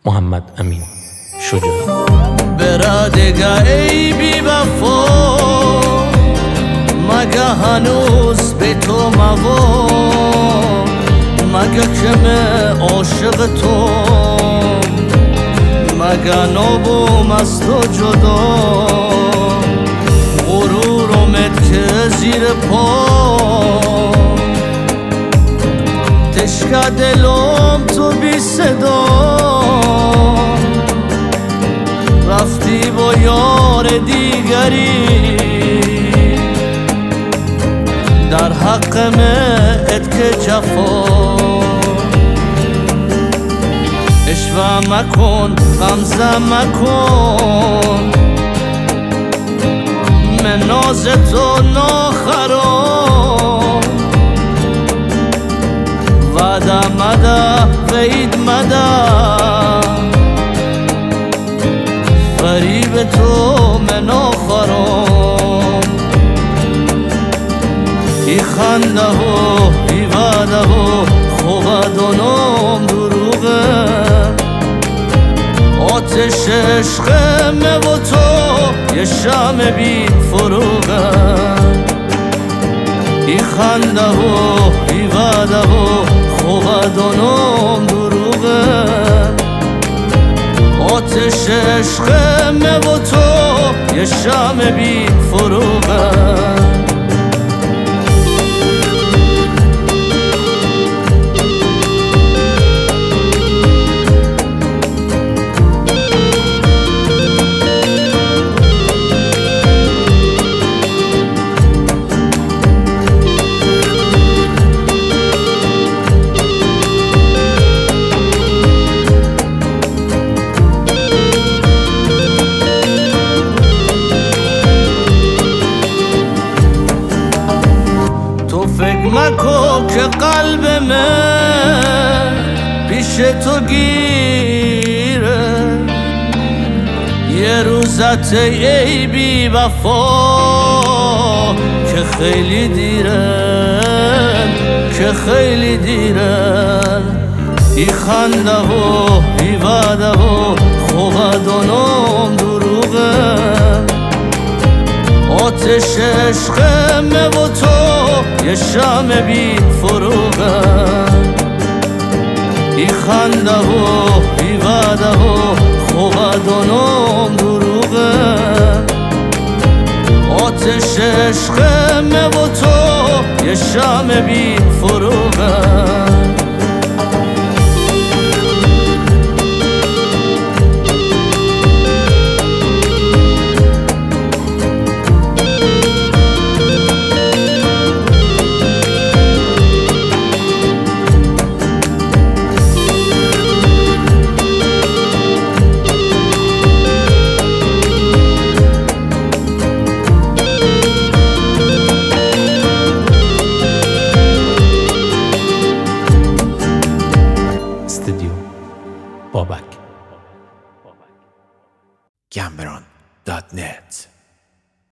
محمد امین شجاع. برادگاه ای بی وفا، مگه هنوز به تو موام، مگه که من عاشق تو، مگه نبوم از تو جدا، غرورمت که زیر پا، تشک دلم تو بی صدا، رفتی با یار دیگری، در حق مت که جفا، اشوه مکن غمزه مکن، من ناز تو ناخرام، وعده مده وعید مده، فریب تو من آخرام، ای خنده و ای وعده و خوب دانم دروغه، آتش عشق من و تو یه شمع بی فروغه، ای خنده و ای وعده و خوب دانم دروغه، آتش عشق من و تو یه شمع بی فروغه. مکو که قلب من پیش تو گیره، یه روزت ای بی وفا، که خیلی دیره، که خیلی دیره، ای خنده و ای وعده و خوب دانم دروغه، آتش عشق من و تو یه شمع بی فروغه، ای خنده و ای وعده و خوب دانم دروغه، آتش عشق من و تو یه شمع بی فروغه. استودیو بابک. Cameron.net